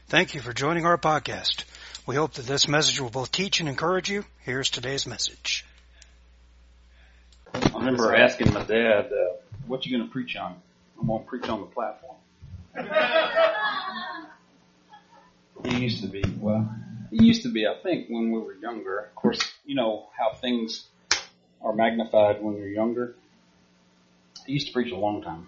Thank you for joining our podcast. We hope that this message will both teach and encourage you. Here's today's message. I remember asking my dad, what you going to preach on? I'm going to preach on the platform. He used to be, I think, when we were younger. Of course, you know how things are magnified when you're younger. He used to preach a long time.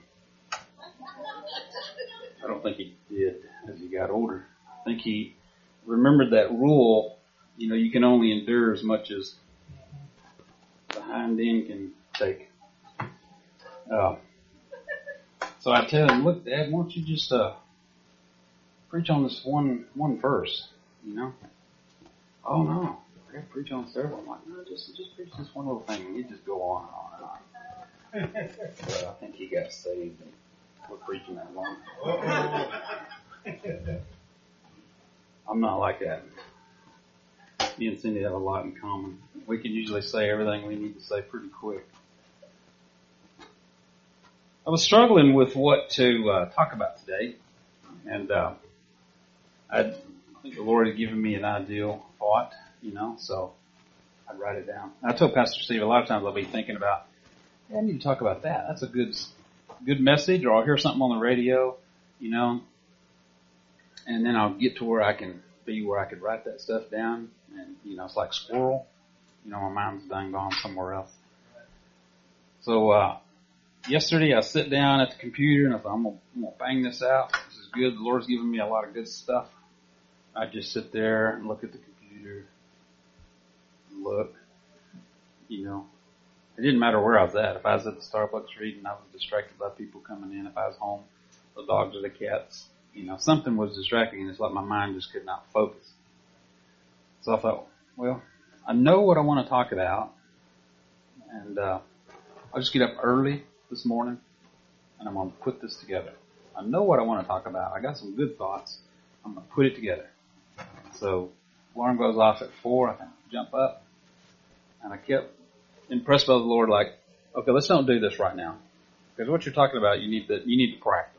I don't think he did as he got older. I think he remembered that rule, you know, you can only endure as much as the hind end can take. So I tell him, look, Dad, why don't you just preach on this one verse, you know? Oh, no, I got to preach on several. I'm like, no, just preach this one little thing, and he'd just go on and on and on. But I think he got saved and we're preaching that long. I'm not like that. Me and Cindy have a lot in common. We can usually say everything we need to say pretty quick. I was struggling with what to talk about today, and I think the Lord had given me an ideal thought, you know, so I'd write it down. I told Pastor Steve a lot of times I'll be thinking about, hey, I need to talk about that. That's a good message, or I'll hear something on the radio, you know, and then I'll get to where I can be where I could write that stuff down, and, you know, it's like squirrel. You know, my mind's done gone somewhere else. So, yesterday I sit down at the computer and I thought, I'm gonna bang this out. This is good. The Lord's given me a lot of good stuff. I just sit there and look at the computer, look, you know. It didn't matter where I was at. If I was at the Starbucks reading, I was distracted by people coming in. If I was home, the dogs or the cats, you know, something was distracting, and it's like my mind just could not focus. So I thought, well, I know what I want to talk about, and I'll just get up early this morning, and I'm going to put this together. I know what I want to talk about. I got some good thoughts. I'm going to put it together. So alarm goes off at 4. I jump up, and I kept impressed by the Lord, like, okay, let's don't do this right now, because what you're talking about, you need to practice.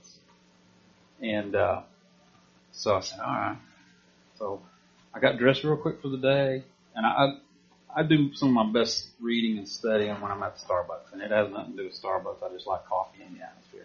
And so I said, all right. So I got dressed real quick for the day, and I do some of my best reading and studying when I'm at the Starbucks, and it has nothing to do with Starbucks. I just like coffee and the atmosphere.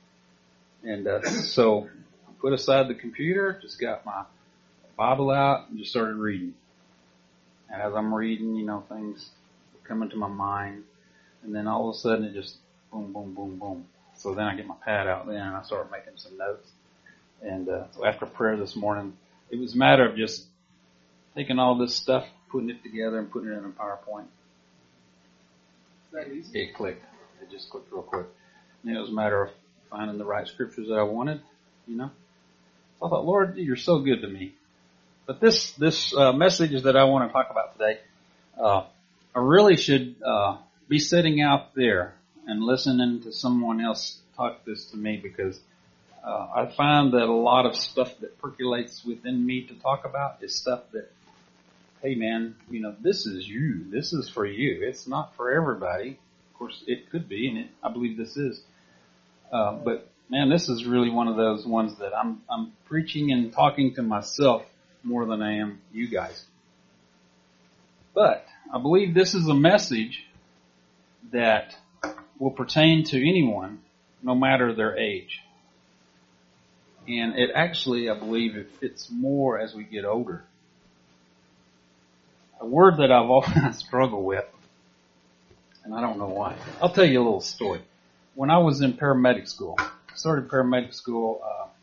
And so I put aside the computer, just got my Bible out, and just started reading. And as I'm reading, you know, things come into my mind, and then all of a sudden it just boom, boom, boom, boom. So then I get my pad out then, and I start making some notes. And so after prayer this morning, it was a matter of just taking all this stuff, putting it together, and putting it in a PowerPoint. Is that easy? It clicked. It just clicked real quick. And it was a matter of finding the right scriptures that I wanted, you know. So I thought, Lord, you're so good to me. But this message that I want to talk about today, I really should be sitting out there and listening to someone else talk this to me, because I find that a lot of stuff that percolates within me to talk about is stuff that, hey man, you know, this is you. This is for you. It's not for everybody. Of course, it could be, and I believe this is. But man, this is really one of those ones that I'm preaching and talking to myself more than I am you guys. But I believe this is a message that will pertain to anyone, no matter their age. And it actually, I believe, it fits more as we get older. A word that I've always struggled with, and I don't know why. I'll tell you a little story. When I was in paramedic school, I started paramedic school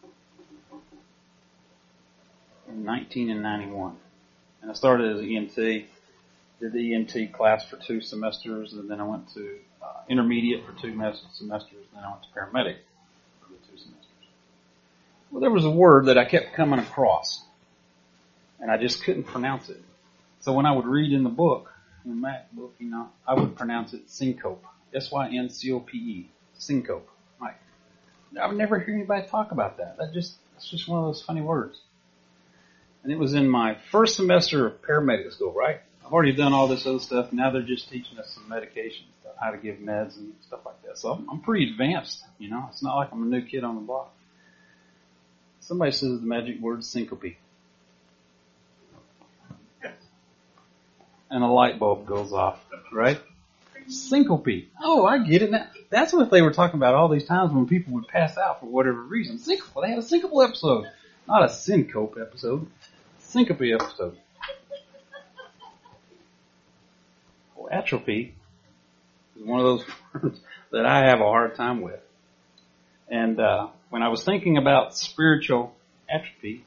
in 1991. And I started as an EMT, did the EMT class for 2 semesters, and then I went to intermediate for 2 semesters, and then I went to paramedic for the 2 semesters. Well, there was a word that I kept coming across, and I just couldn't pronounce it. So when I would read in the book, in the Mac book, you know, I would pronounce it syncope. S-Y-N-C-O-P-E. Syncope. Like, I would never hear anybody talk about that. That's just one of those funny words. And it was in my first semester of paramedic school, right? I've already done all this other stuff. Now they're just teaching us some medication stuff, how to give meds and stuff like that. So I'm pretty advanced, you know. It's not like I'm a new kid on the block. Somebody says the magic word syncope. And a light bulb goes off, right? Syncope. Oh, I get it now. That's what they were talking about all these times when people would pass out for whatever reason. Syncope. They had a syncope episode. Not a syncope episode. Syncope episode. Well, atrophy is one of those words that I have a hard time with. And when I was thinking about spiritual atrophy,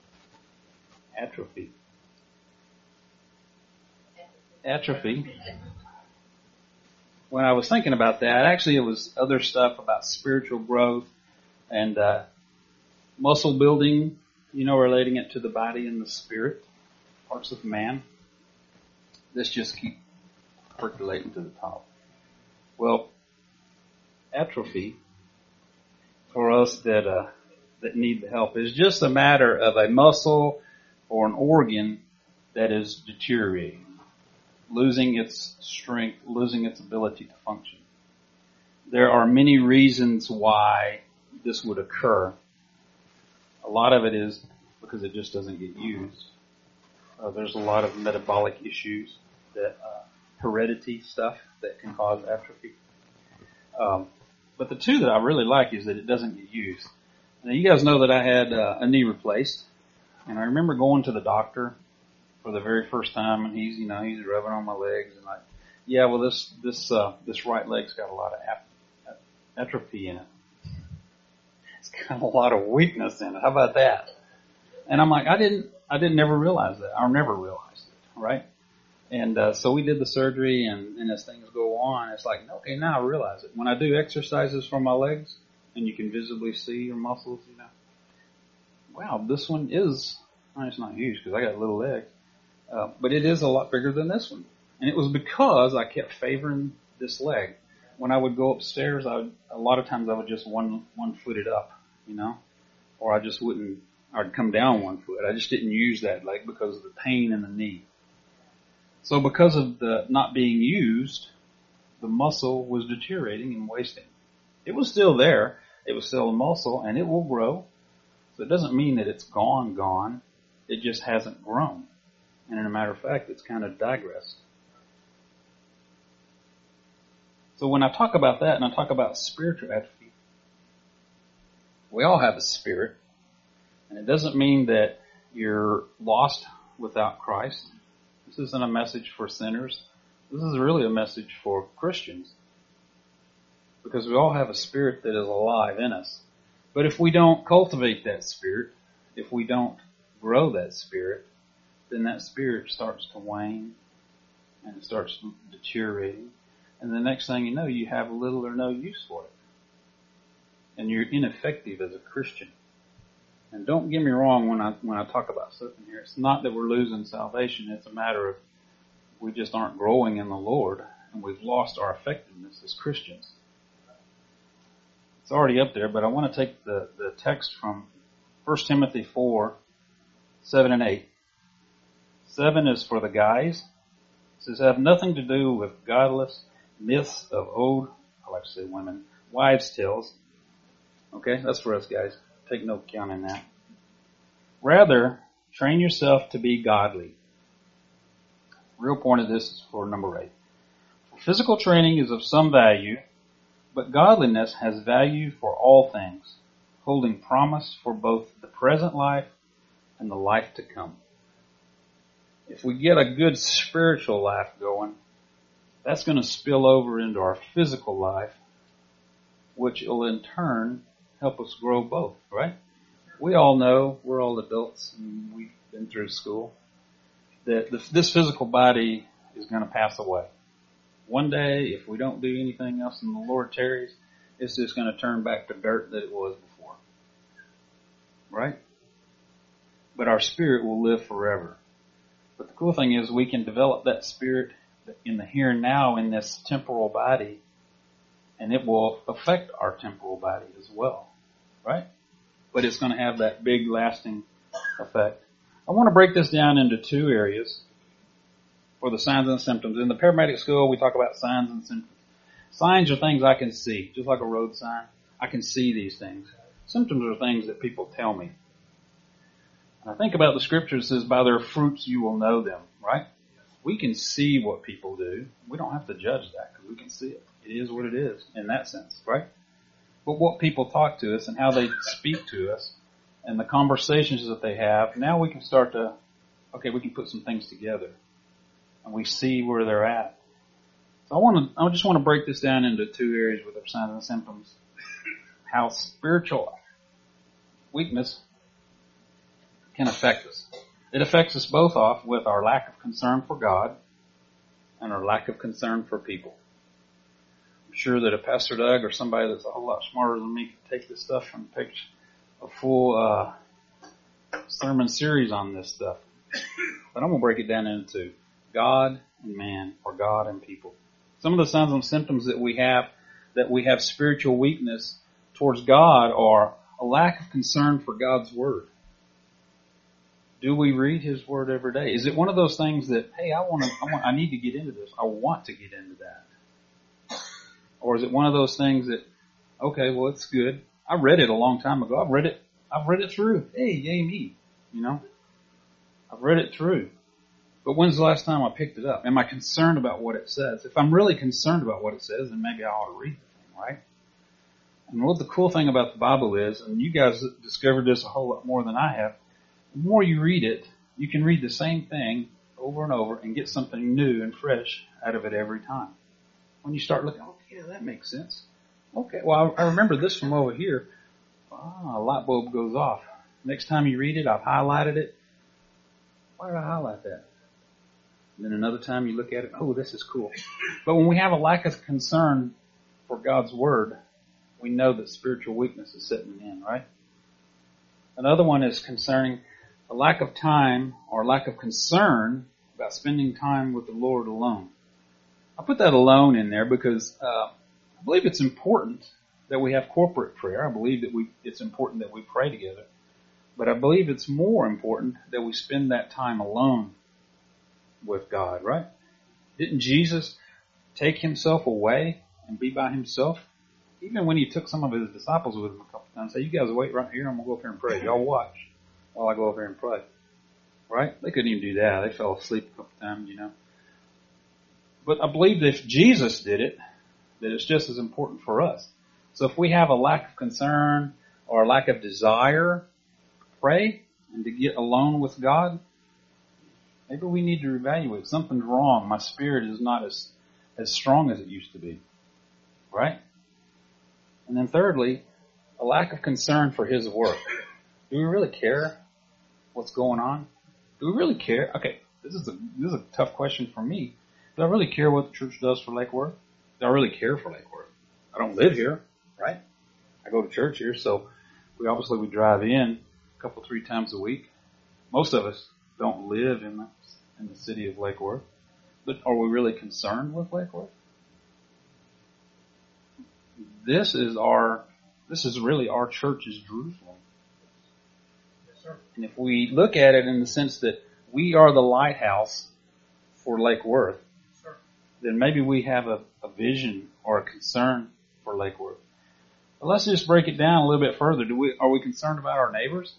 when I was thinking about that, actually it was other stuff about spiritual growth and muscle building, relating it to the body and the spirit, parts of man. This just keep percolating to the top. Well, atrophy for us that need the help is just a matter of a muscle or an organ that is deteriorating, losing its strength, losing its ability to function. There are many reasons why this would occur. A lot of it is because it just doesn't get used. There's a lot of metabolic issues, that heredity stuff that can cause atrophy. But the two that I really like is that it doesn't get used. Now, you guys know that I had a knee replaced, and I remember going to the doctor for the very first time, and he's rubbing on my legs and like, yeah, well, this right leg's got a lot of atrophy in it. It's got a lot of weakness in it. How about that? And I'm like, I didn't never realize that. I never realized it, right? And so we did the surgery, and as things go on, it's like, okay, now I realize it. When I do exercises for my legs, and you can visibly see your muscles, wow, this one is, it's not huge because I got little legs, but it is a lot bigger than this one. And it was because I kept favoring this leg. When I would go upstairs, a lot of times I would just one foot it up, or I'd come down 1 foot. I just didn't use that leg because of the pain in the knee. So because of the not being used, the muscle was deteriorating and wasting. It was still there. It was still a muscle, and it will grow. So it doesn't mean that it's gone. It just hasn't grown. And in a matter of fact, it's kind of digressed. So when I talk about that and I talk about spiritual atrophy, we all have a spirit. And it doesn't mean that you're lost without Christ. This isn't a message for sinners. This is really a message for Christians. Because we all have a spirit that is alive in us. But if we don't cultivate that spirit, if we don't grow that spirit, then that spirit starts to wane and it starts deteriorating. And the next thing you know, you have little or no use for it. And you're ineffective as a Christian. And don't get me wrong when I talk about something here. It's not that we're losing salvation. It's a matter of we just aren't growing in the Lord and we've lost our effectiveness as Christians. It's already up there, but I want to take the text from 1 Timothy 4, 7 and 8. 7 is for the guys. It says, have nothing to do with godless myths of old, I like to say women, wives' tales. Okay, that's for us guys. Take no count in that. Rather, train yourself to be godly. Real point of this is for number 8. Physical training is of some value, but godliness has value for all things, holding promise for both the present life and the life to come. If we get a good spiritual life going, that's going to spill over into our physical life, which will in turn help us grow both, right? We all know, we're all adults and we've been through school, that this physical body is going to pass away. One day, if we don't do anything else and the Lord tarries, it's just going to turn back to dirt that it was before. Right? But our spirit will live forever. But the cool thing is we can develop that spirit in the here and now in this temporal body, and it will affect our temporal body as well. Right? But it's going to have that big lasting effect. I want to break this down into 2 areas for the signs and symptoms. In the paramedic school, we talk about signs and symptoms. Signs are things I can see, just like a road sign. I can see these things. Symptoms are things that people tell me. And I think about the scripture that says, by their fruits you will know them, right? We can see what people do. We don't have to judge that because we can see it. It is what it is in that sense, right? But what people talk to us and how they speak to us and the conversations that they have, now we can start to, okay, we can put some things together and we see where they're at. So I just want to break this down into two areas with our signs and symptoms. How spiritual weakness can affect us. It affects us both off with our lack of concern for God and our lack of concern for people. I'm sure that a Pastor Doug or somebody that's a whole lot smarter than me could take this stuff and take a full sermon series on this stuff. But I'm going to break it down into God and man, or God and people. Some of the signs and symptoms that we have spiritual weakness towards God are a lack of concern for God's Word. Do we read His Word every day? Is it one of those things that, hey, I need to get into this. I want to get into that. Or is it one of those things that, okay, well, it's good. I read it a long time ago. I've read it through. Hey, yay me. You know, I've read it through. But when's the last time I picked it up? Am I concerned about what it says? If I'm really concerned about what it says, then maybe I ought to read the thing, right? And what the cool thing about the Bible is, and you guys discovered this a whole lot more than I have, the more you read it, you can read the same thing over and over and get something new and fresh out of it every time. When you start looking, okay, that makes sense. Okay, well, I remember this from over here. A light bulb goes off. Next time you read it, I've highlighted it. Why did I highlight that? And then another time you look at it, oh, this is cool. But when we have a lack of concern for God's Word, we know that spiritual weakness is setting in, right? Another one is concerning a lack of time or lack of concern about spending time with the Lord alone. I put that alone in there because I believe it's important that we have corporate prayer. I believe that it's important that we pray together. But I believe it's more important that we spend that time alone with God, right? Didn't Jesus take Himself away and be by Himself? Even when He took some of His disciples with Him a couple times, say, you guys wait right here, I'm going to go up here and pray. Y'all watch while I go up here and pray. Right? They couldn't even do that. They fell asleep a couple times, you know. But I believe that if Jesus did it, that it's just as important for us. So if we have a lack of concern or a lack of desire to pray and to get alone with God, maybe we need to reevaluate. Something's wrong. My spirit is not as strong as it used to be. Right? And then thirdly, a lack of concern for His work. Do we really care what's going on? Do we really care? Okay, this is a tough question for me. Do I really care what the church does for Lake Worth? Do I really care for Lake Worth? I don't live here, right? I go to church here, so we drive in a couple, 3 times a week. Most of us don't live in the city of Lake Worth. But are we really concerned with Lake Worth? This is really our church's Jerusalem. Yes, sir. And if we look at it in the sense that we are the lighthouse for Lake Worth, Sir. then maybe we have a vision or a concern for Lake Worth. But let's just break it down a little bit further. Are we concerned about our neighbors?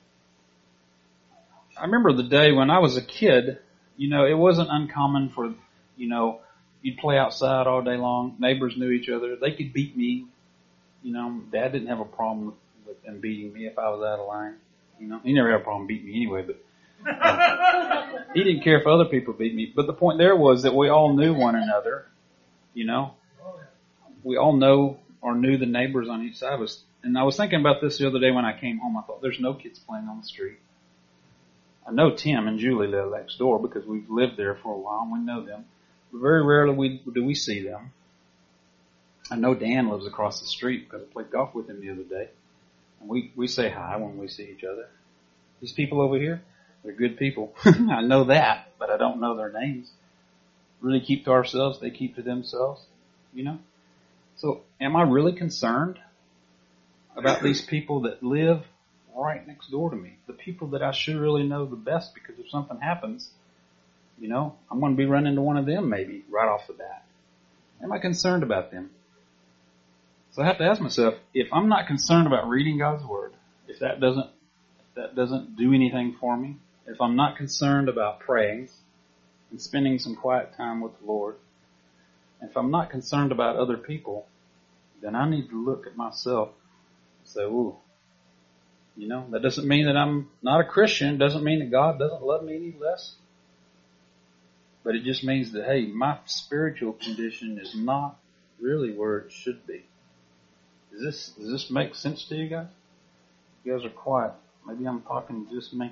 I remember the day when I was a kid, you know, it wasn't uncommon for, you know, you'd play outside all day long. Neighbors knew each other. They could beat me. You know, Dad didn't have a problem with them beating me if I was out of line. You know, he never had a problem beating me anyway, but he didn't care if other people beat me. But the point there was that we all knew one another. You know, we all know or knew the neighbors on each side of us. And I was thinking about this the other day when I came home. I thought, there's no kids playing on the street. I know Tim and Julie live next door because we've lived there for a while and we know them. But very rarely do we see them. I know Dan lives across the street because I played golf with him the other day. And we say hi when we see each other. These people over here, they're good people. I know that, but I don't know their names. Really keep to ourselves, they keep to themselves, you know. So am I really concerned about these people that live right next door to me? The people that I should really know the best, because if something happens, you know, I'm going to be running into one of them maybe right off the bat. Am I concerned about them? So I have to ask myself, if I'm not concerned about reading God's Word, if that doesn't that doesn't do anything for me, if I'm not concerned about praying and spending some quiet time with the Lord, if I'm not concerned about other people, then I need to look at myself and say, ooh, that doesn't mean that I'm not a Christian. It doesn't mean that God doesn't love me any less. But it just means that, hey, my spiritual condition is not really where it should be. Does this make sense to you guys? You guys are quiet. Maybe I'm talking to just me.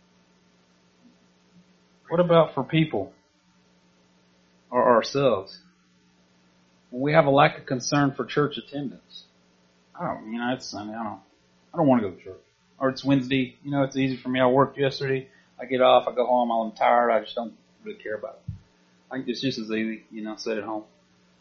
What about for people or ourselves? When we have a lack of concern for church attendance. It's Sunday. I don't want to go to church. Or it's Wednesday. It's easy for me. I worked yesterday. I get off. I go home. I'm tired. I just don't really care about it. I think it's just as easy, sit at home.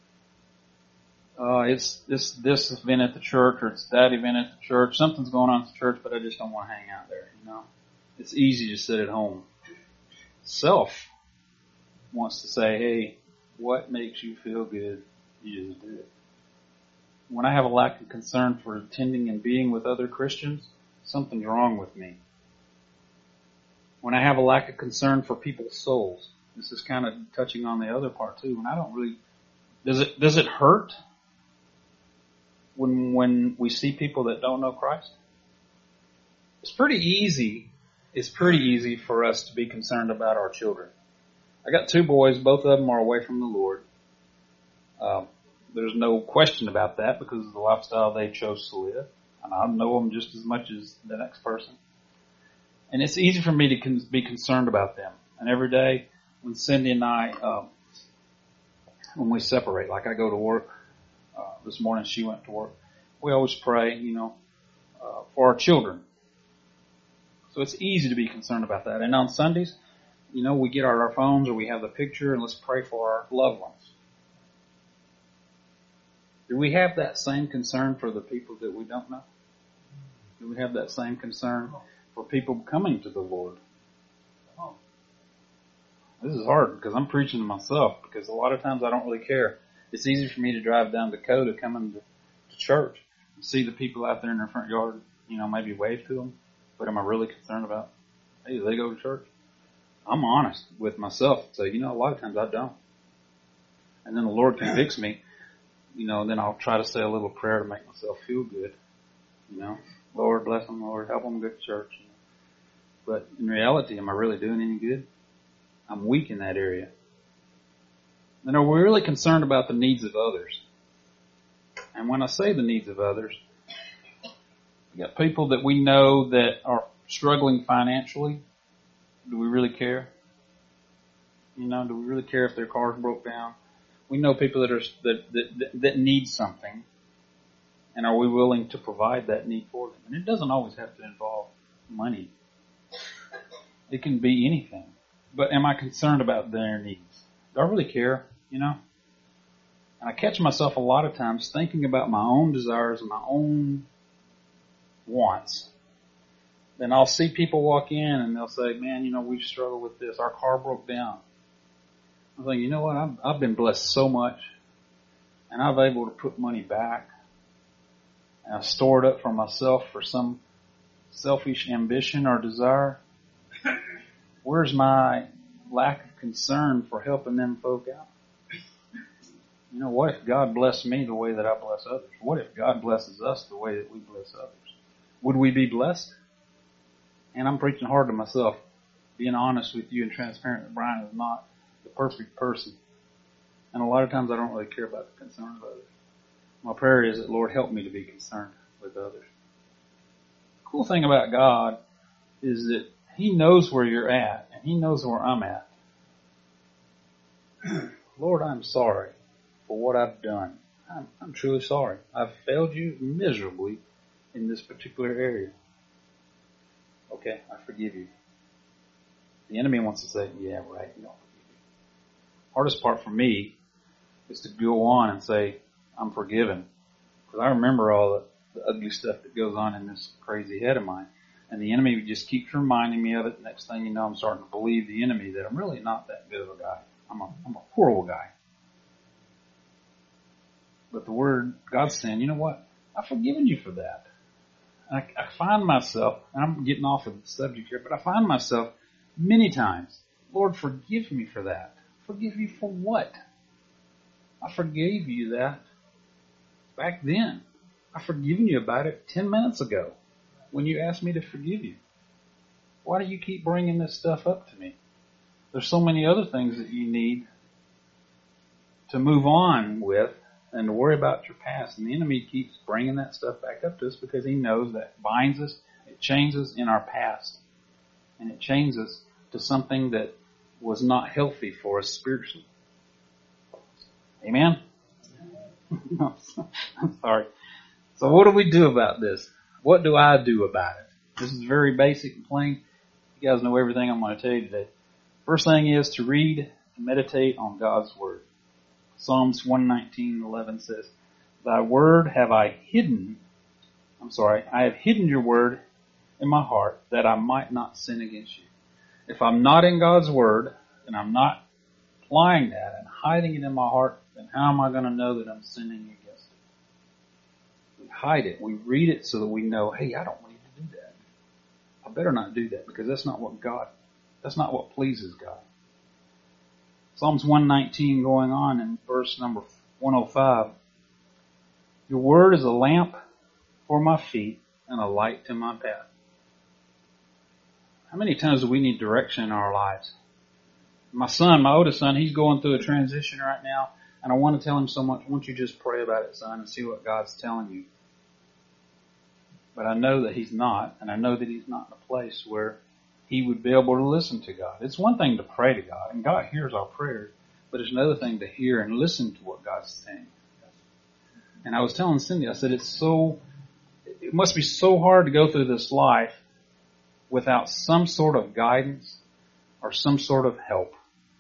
It's this event at the church, or it's that event at the church. Something's going on at the church, but I just don't want to hang out there, It's easy to sit at home. Self wants to say, hey, what makes you feel good? You just do it. When I have a lack of concern for attending and being with other Christians, something's wrong with me. When I have a lack of concern for people's souls, this is kind of touching on the other part too. When I don't really, does it hurt when we see people that don't know Christ? It's pretty easy for us to be concerned about our children. I got 2 boys, both of them are away from the Lord. There's no question about that because of the lifestyle they chose to live. And I know them just as much as the next person. And it's easy for me to be concerned about them. And every day when Cindy and I, when we separate, like I go to work, this morning she went to work, we always pray, for our children. So it's easy to be concerned about that. And on Sundays, we get our phones or we have the picture and let's pray for our loved ones. Do we have that same concern for the people that we don't know? Do we have that same concern for people coming to the Lord? This is hard because I'm preaching to myself because a lot of times I don't really care. It's easy for me to drive down Dakota coming to church and see the people out there in their front yard, maybe wave to them. But am I really concerned about, hey, do they go to church? I'm honest with myself. So, a lot of times I don't. And then the Lord convicts me. Then I'll try to say a little prayer to make myself feel good. Lord, bless them, Lord, help them go to church. But in reality, am I really doing any good? I'm weak in that area. And are we really concerned about the needs of others? And when I say the needs of others, we got people that we know that are struggling financially. Do we really care? Do we really care if their cars broke down? We know people that need something, and are we willing to provide that need for them? And it doesn't always have to involve money. It can be anything. But am I concerned about their needs? Do I really care? And I catch myself a lot of times thinking about my own desires and my own wants. Then I'll see people walk in and they'll say, man, we struggle with this. Our car broke down. I think, you know what? I've been blessed so much, and I've able to put money back, and I store it up for myself for some selfish ambition or desire. Where's my lack of concern for helping them folk out? What if God blessed me the way that I bless others? What if God blesses us the way that we bless others? Would we be blessed? And I'm preaching hard to myself. Being honest with you and transparent with Brian is not the perfect person. And a lot of times I don't really care about the concerns of others. My prayer is that, Lord, help me to be concerned with others. The cool thing about God is that He knows where you're at, and He knows where I'm at. Lord, I'm sorry for what I've done. I'm truly sorry. I've failed you miserably in this particular area. Okay, I forgive you. The enemy wants to say, yeah, right, you don't forgive you. Hardest part for me is to go on and say, I'm forgiven. Because I remember all the ugly stuff that goes on in this crazy head of mine. And the enemy just keeps reminding me of it. Next thing you know, I'm starting to believe the enemy that I'm really not that good of a guy. I'm a horrible guy. But the Word, God's saying, you know what? I've forgiven you for that. I find myself, and I'm getting off of the subject here, but I find myself many times, Lord, forgive me for that. Forgive you for what? I forgave you that back then. I've forgiven you about it 10 minutes ago when you asked me to forgive you. Why do you keep bringing this stuff up to me? There's so many other things that you need to move on with and to worry about your past. And the enemy keeps bringing that stuff back up to us because he knows that binds us, it chains us in our past. And it chains us to something that was not healthy for us spiritually. Amen? I'm sorry. So what do we do about this? What do I do about it? This is very basic and plain. You guys know everything I'm going to tell you today. First thing is to read and meditate on God's Word. Psalms 119:11 says, I have hidden your word in my heart that I might not sin against you. If I'm not in God's Word and I'm not applying that and hiding it in my heart, then how am I going to know that I'm sinning against it? We hide it. We read it so that we know, hey, I don't need to do that. I better not do that because that's not what pleases God. Psalms 119 going on in verse number 105. Your word is a lamp for my feet and a light to my path. How many times do we need direction in our lives? My oldest son, he's going through a transition right now, and I want to tell him so much. Won't you just pray about it, son, and see what God's telling you? But I know that he's not, and I know that he's not in a place where he would be able to listen to God. It's one thing to pray to God, and God hears our prayers, but it's another thing to hear and listen to what God's saying. And I was telling Cindy, I said, it must be so hard to go through this life without some sort of guidance or some sort of help.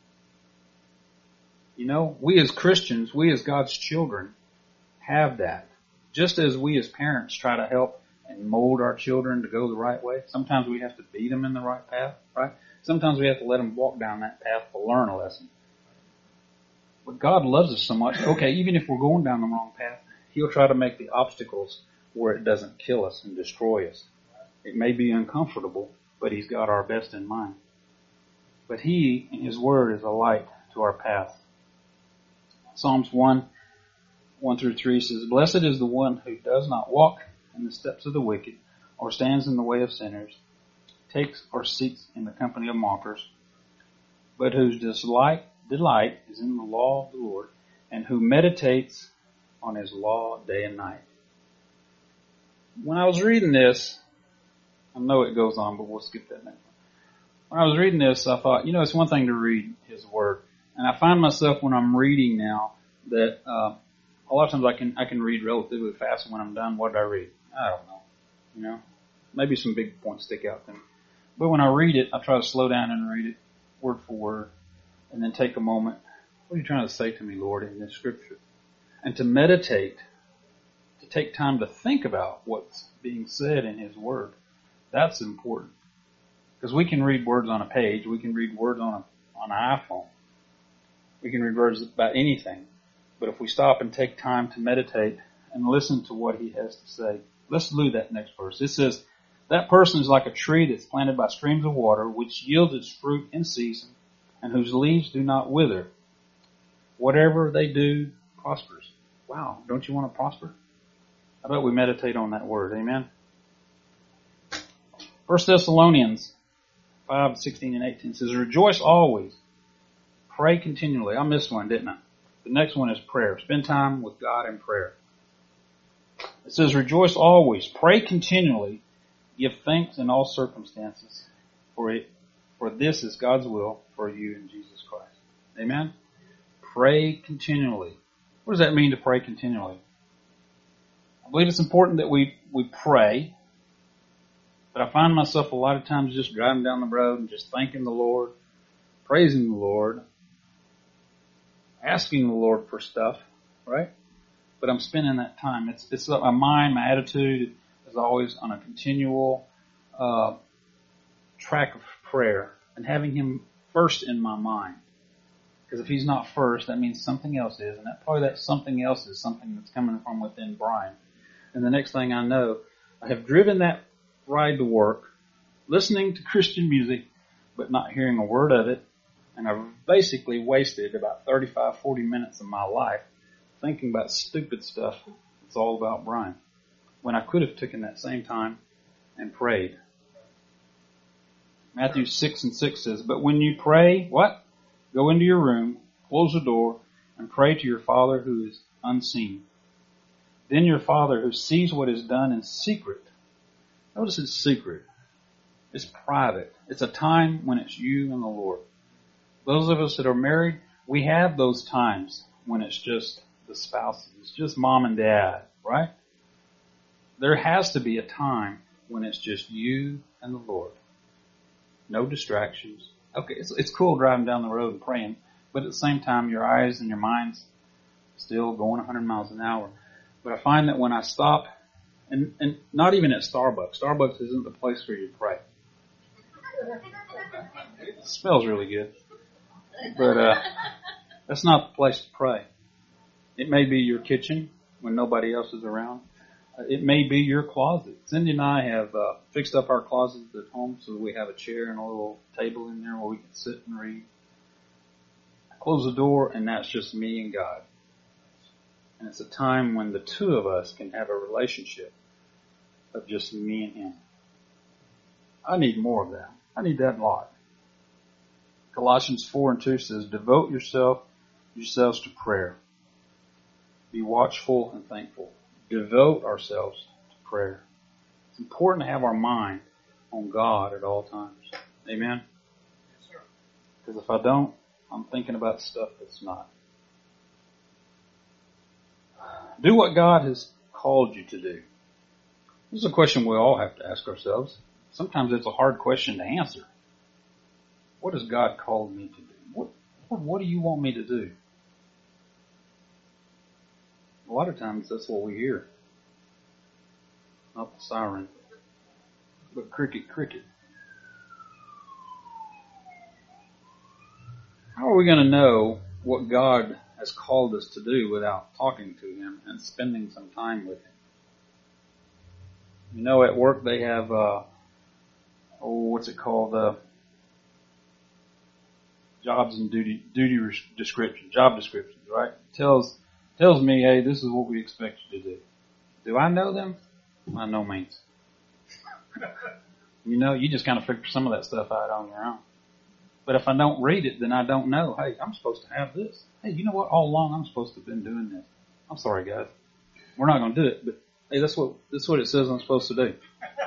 You know, we as Christians, we as God's children have that. Just as we as parents try to help and mold our children to go the right way, sometimes we have to beat them in the right path, right? Sometimes we have to let them walk down that path to learn a lesson. But God loves us so much, okay, even if we're going down the wrong path, He'll try to make the obstacles where it doesn't kill us and destroy us. It may be uncomfortable, but He's got our best in mind. But He, in His Word, is a light to our path. Psalms 1:1-3 says, Blessed is the one who does not walk in the steps of the wicked, or stands in the way of sinners, takes or seats in the company of mockers, but whose delight is in the law of the Lord, and who meditates on His law day and night. When I was reading this, I know it goes on, but we'll skip that next one. When I was reading this, I thought, it's one thing to read His Word, and I find myself when I'm reading now that a lot of times I can read relatively fast, and when I'm done, what did I read? I don't know. Maybe some big points stick out to me. But when I read it, I try to slow down and read it word for word, and then take a moment. What are you trying to say to me, Lord, in this scripture? And to meditate, to take time to think about what's being said in His Word. That's important. Because we can read words on a page. We can read words on an iPhone. We can read words about anything. But if we stop and take time to meditate and listen to what He has to say, let's do that next verse. It says, that person is like a tree that's planted by streams of water, which yields its fruit in season, and whose leaves do not wither. Whatever they do prospers. Wow, don't you want to prosper? How about we meditate on that word? Amen. 1 Thessalonians 5:16-18 says, Rejoice always. Pray continually. I missed one, didn't I? The next one is prayer. Spend time with God in prayer. It says, Rejoice always. Pray continually. Give thanks in all circumstances. For this is God's will for you in Jesus Christ. Amen? Pray continually. What does that mean to pray continually? I believe it's important that we pray. But I find myself a lot of times just driving down the road and just thanking the Lord, praising the Lord, asking the Lord for stuff, right? But I'm spending that time. It's my mind, my attitude is always on a continual track of prayer and having Him first in my mind. Because if He's not first, that means something else is, and that something else is something that's coming from within Brian. And the next thing I know, I have driven that ride to work, listening to Christian music, but not hearing a word of it. And I've basically wasted about 35, 40 minutes of my life thinking about stupid stuff. It's all about Brian. When I could have taken that same time and prayed. Matthew 6:6 says, but when you pray, what? Go into your room, close the door, and pray to your Father who is unseen. Then your Father who sees what is done in secret. Notice it's secret. It's private. It's a time when it's you and the Lord. Those of us that are married, we have those times when it's just the spouses. It's just mom and dad, right? There has to be a time when it's just you and the Lord. No distractions. Okay, it's cool driving down the road and praying, but at the same time, your eyes and your mind's still going 100 miles an hour. But I find that when I stop, and not even at Starbucks isn't the place for you to pray. It smells really good. But that's not the place to pray. It may be your kitchen when nobody else is around. It may be your closet. Cindy and I have fixed up our closet at home so that we have a chair and a little table in there where we can sit and read. I close the door and that's just me and God. And it's a time when the two of us can have a relationship of just me and Him. I need more of that. I need that a lot. Colossians 4:2 says, devote yourselves to prayer. Be watchful and thankful. Devote ourselves to prayer. It's important to have our mind on God at all times. Amen? Yes, sir. Because if I don't, I'm thinking about stuff that's not. Do what God has called you to do. This is a question we all have to ask ourselves. Sometimes it's a hard question to answer. What has God called me to do? What do you want me to do? A lot of times that's what we hear. Not the siren, but cricket, cricket. How are we going to know what God has called us to do without talking to Him and spending some time with Him? You know, at work they have, what's it called? Jobs and job descriptions, right? Tells me, hey, this is what we expect you to do. Do I know them? By no means. You know, you just kind of figure some of that stuff out on your own. But if I don't read it, then I don't know, hey, I'm supposed to have this. Hey, you know what? All along I'm supposed to have been doing this. I'm sorry, guys. We're not going to do it, but hey, that's what it says I'm supposed to do.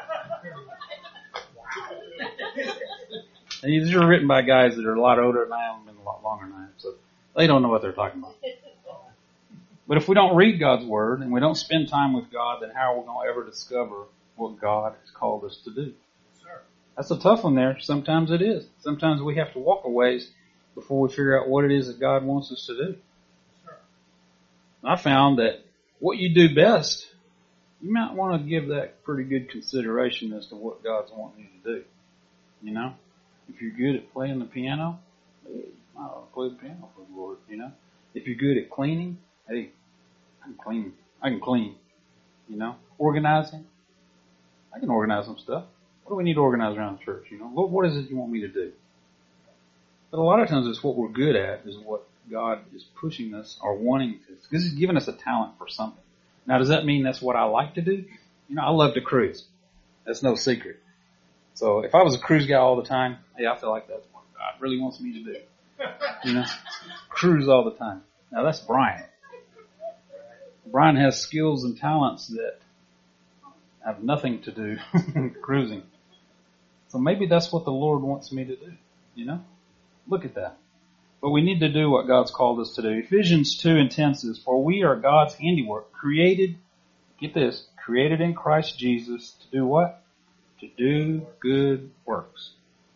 And these are written by guys that are a lot older than I am and a lot longer than I am, so they don't know what they're talking about. But if we don't read God's Word and we don't spend time with God, then how are we going to ever discover what God has called us to do? Sure. That's a tough one there. Sometimes it is. Sometimes we have to walk a ways before we figure out what it is that God wants us to do. Sure. I found that what you do best, you might want to give that pretty good consideration as to what God's wanting you to do. You know? If you're good at playing the piano, hey, I ought to play the piano for the Lord, you know? If you're good at cleaning, hey, I can clean, you know? Organizing, I can organize some stuff. What do we need to organize around the church, you know? What is it you want me to do? But a lot of times it's what we're good at is what God is pushing us or wanting to, because He's given us a talent for something. Now, does that mean that's what I like to do? You know, I love to cruise. That's no secret. So if I was a cruise guy all the time, hey, I feel like that's what God really wants me to do. You know, cruise all the time. Now that's Brian. Brian has skills and talents that have nothing to do with cruising. So maybe that's what the Lord wants me to do. You know, look at that. But we need to do what God's called us to do. Ephesians 2:10 says, for we are God's handiwork, created, get this, created in Christ Jesus to do what? To do good works,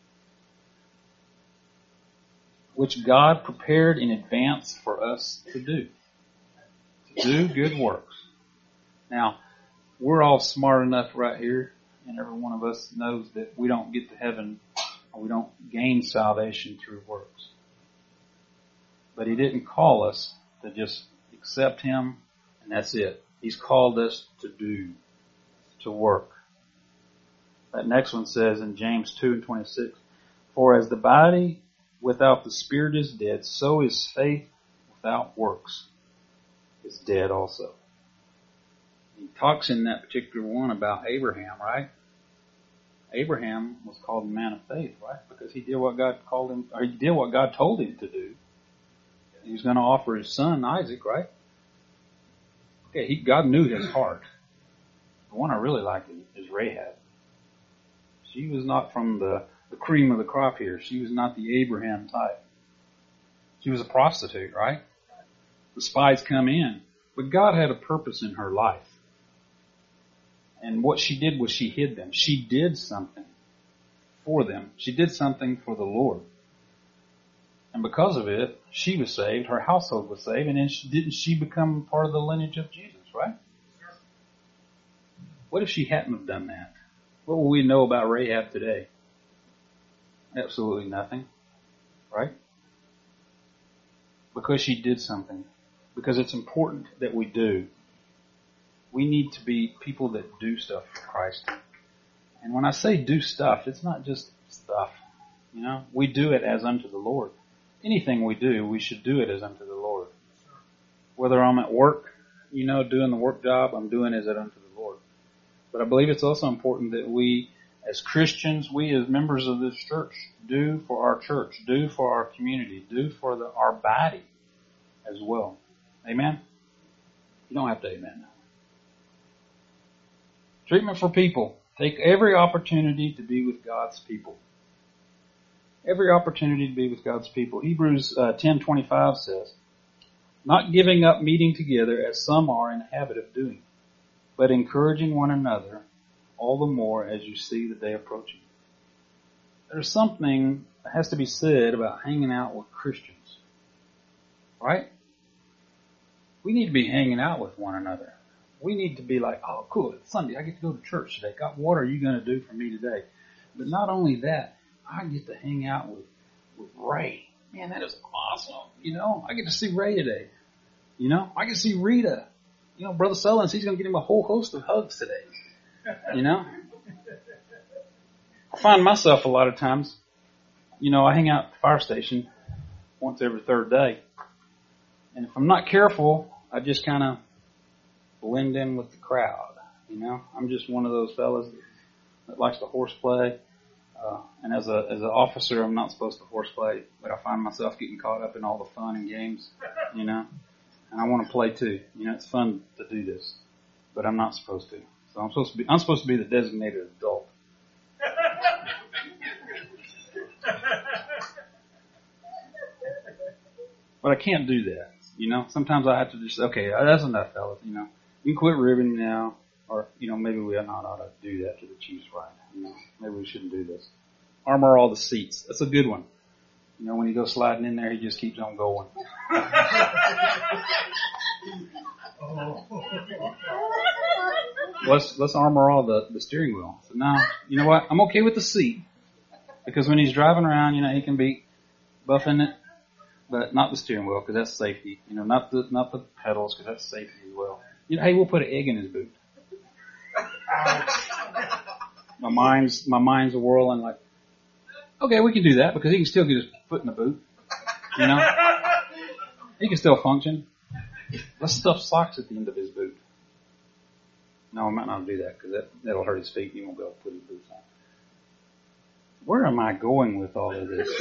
which God prepared in advance for us to do. To do good works. Now, we're all smart enough right here, and every one of us knows that we don't get to heaven, or we don't gain salvation through works. But He didn't call us to just accept Him, and that's it. He's called us to do, to work. That next one says in James 2:26, for as the body without the spirit is dead, so is faith without works is dead also. He talks in that particular one about Abraham, right? Abraham was called a man of faith, right? Because he did what God called him, or he did what God told him to do. He was going to offer his son Isaac, right? Okay, God knew his heart. The one I really like is Rahab. She was not from the cream of the crop here. She was not the Abraham type. She was a prostitute, right? The spies come in. But God had a purpose in her life. And what she did was she hid them. She did something for them. She did something for the Lord. And because of it, she was saved, her household was saved, and then didn't she become part of the lineage of Jesus, right? What if she hadn't have done that? What will we know about Rahab today? Absolutely nothing, right? Because she did something. Because it's important that we do. We need to be people that do stuff for Christ. And when I say do stuff, it's not just stuff. You know, we do it as unto the Lord. Anything we do, we should do it as unto the Lord. Whether I'm at work, you know, doing the work job, I'm doing it as unto the Lord. But I believe it's also important that we, as Christians, we as members of this church, do for our church, do for our community, do for our body as well. Amen? You don't have to amen now. Treatment for people. Take every opportunity to be with God's people. Every opportunity to be with God's people. Hebrews 10:25 says, not giving up meeting together as some are in the habit of doing, but encouraging one another all the more as you see the day approaching. There's something that has to be said about hanging out with Christians. Right? We need to be hanging out with one another. We need to be like, oh, cool, it's Sunday. I get to go to church today. God, what are you going to do for me today? But not only that, I get to hang out with Ray. Man, that is awesome. You know, I get to see Ray today. You know, I get to see Rita. You know, Brother Sullins, he's going to get him a whole host of hugs today. You know? I find myself a lot of times, you know, I hang out at the fire station once every third day. And if I'm not careful, I just kind of blend in with the crowd. You know, I'm just one of those fellas that likes to horseplay. And as an officer, I'm not supposed to horseplay, but I find myself getting caught up in all the fun and games, you know. And I want to play too. You know, it's fun to do this, but I'm not supposed to. So I'm supposed to be the designated adult. But I can't do that. You know, sometimes I have to just, okay, that's enough, fellas. You know, you can quit ribbing now, or you know, maybe we not ought to do that to the Chiefs, right? You know, maybe we shouldn't do this. Armor all the seats. That's a good one. You know, when you go sliding in there, he just keeps on going. Let's armor all the steering wheel. So now, you know what? I'm okay with the seat because when he's driving around, you know, he can be buffing it, but not the steering wheel because that's safety. You know, not the pedals because that's safety as well. You know, hey, we'll put an egg in his boot. My mind's whirling like, okay, we can do that because he can still get his foot in the boot. You know, he can still function. Let's stuff socks at the end of his boot. No, I might not do that because that'll hurt his feet. He won't be able to put his boots on. Where am I going with all of this?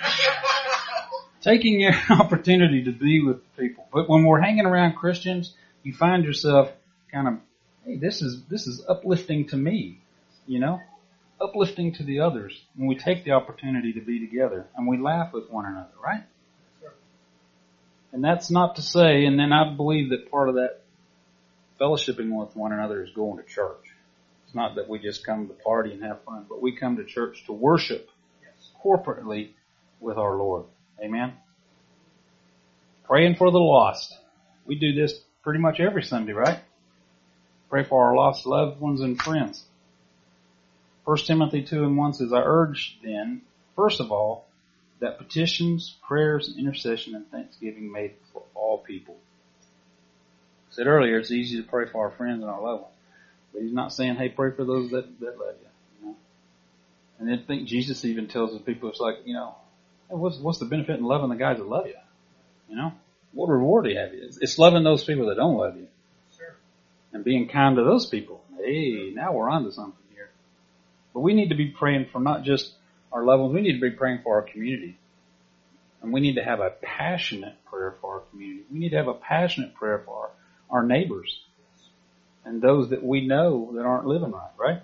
Taking your opportunity to be with people. But when we're hanging around Christians, you find yourself kind of, hey, this is uplifting to me, you know, uplifting to the others. When we take the opportunity to be together and we laugh with one another, right? And that's not to say, and then I believe that part of that fellowshipping with one another is going to church. It's not that we just come to party and have fun, but we come to church to worship corporately with our Lord. Amen? Praying for the lost. We do this pretty much every Sunday, right? Pray for our lost loved ones and friends. 1 Timothy 2:1 says, I urge then, first of all, that petitions, prayers, intercession, and thanksgiving made for all people. I said earlier, it's easy to pray for our friends and our loved ones. But he's not saying, hey, pray for those that love you. And then I think Jesus even tells the people, it's like, hey, what's the benefit in loving the guys that love you? What reward do you have? It's loving those people that don't love you. Sure. And being kind to those people. Hey, now we're on to something here. But we need to be praying for not just our loved ones, we need to be praying for our community. And we need to have a passionate prayer for our community. We need to have a passionate prayer for our neighbors and those that we know that aren't living right?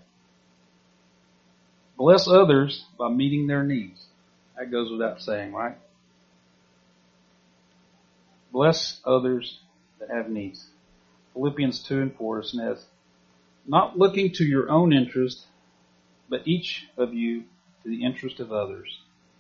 Bless others by meeting their needs. That goes without saying, right? Bless others that have needs. Philippians 2:4 says, not looking to your own interest, but each of you to the interest of others.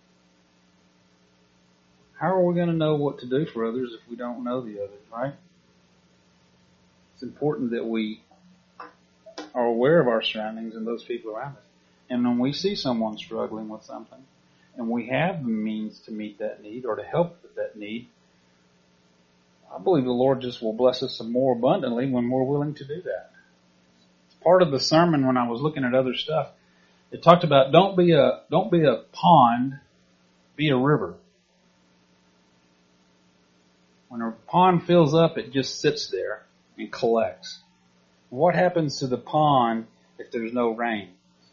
How are we going to know what to do for others if we don't know the others, right? It's important that we are aware of our surroundings and those people around us. And when we see someone struggling with something, and we have the means to meet that need or to help with that need, I believe the Lord just will bless us some more abundantly when we're willing to do that. It's part of the sermon when I was looking at other stuff. It talked about don't be a pond, be a river. When a pond fills up, it just sits there and collects. What happens to the pond if there's no rain?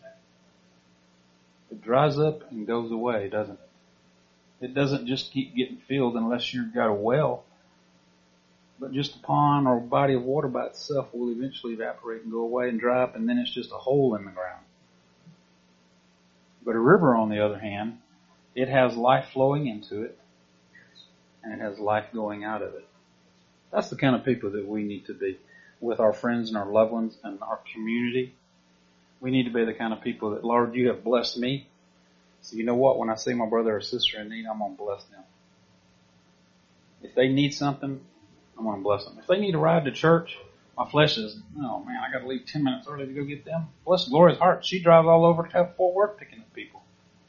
It dries up and goes away, doesn't it? It doesn't just keep getting filled unless you've got a well. But just a pond or a body of water by itself will eventually evaporate and go away and dry up, and then it's just a hole in the ground. But a river, on the other hand, it has life flowing into it, and it has life going out of it. That's the kind of people that we need to be with our friends and our loved ones and our community. We need to be the kind of people that, Lord, you have blessed me. So you know what? When I see my brother or sister in need, I'm going to bless them. If they need something, I'm going to bless them. If they need a ride to church, my flesh is, oh man, I got to leave 10 minutes early to go get them. Bless Gloria's heart. She drives all over to Fort Worth picking up people.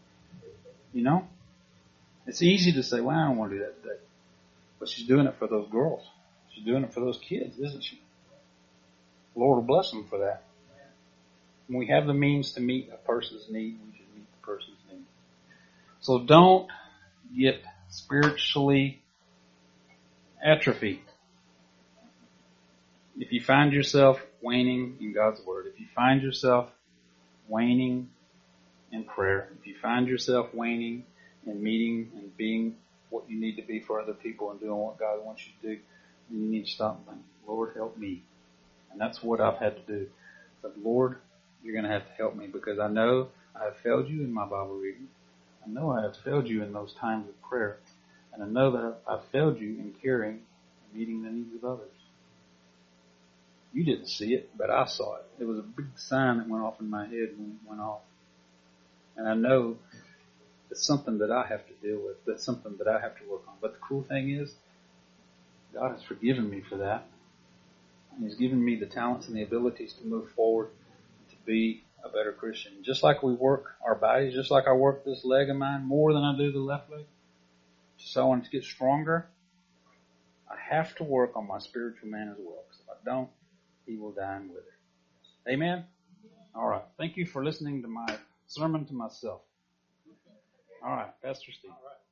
It's easy to say, well, I don't want to do that today. But she's doing it for those girls. She's doing it for those kids, isn't she? The Lord will bless them for that. When we have the means to meet a person's need, we should meet the person's need. So don't get spiritually atrophied. If you find yourself waning in God's Word, if you find yourself waning in prayer, if you find yourself waning in meeting and being what you need to be for other people and doing what God wants you to do, then you need to stop and think, Lord, help me. And that's what I've had to do. But Lord, you're going to have to help me because I know I have failed you in my Bible reading. I know I have failed you in those times of prayer. And I know that I've failed you in caring and meeting the needs of others. You didn't see it, but I saw it. It was a big sign that went off in my head when it went off. And I know it's something that I have to deal with. That's something that I have to work on. But the cool thing is, God has forgiven me for that. And He's given me the talents and the abilities to move forward and to be a better Christian. Just like we work our bodies, just like I work this leg of mine more than I do the left leg, so I want to get stronger, I have to work on my spiritual man as well. Because if I don't, he will die and wither. Amen? All right. Thank you for listening to my sermon to myself. All right. Pastor Steve.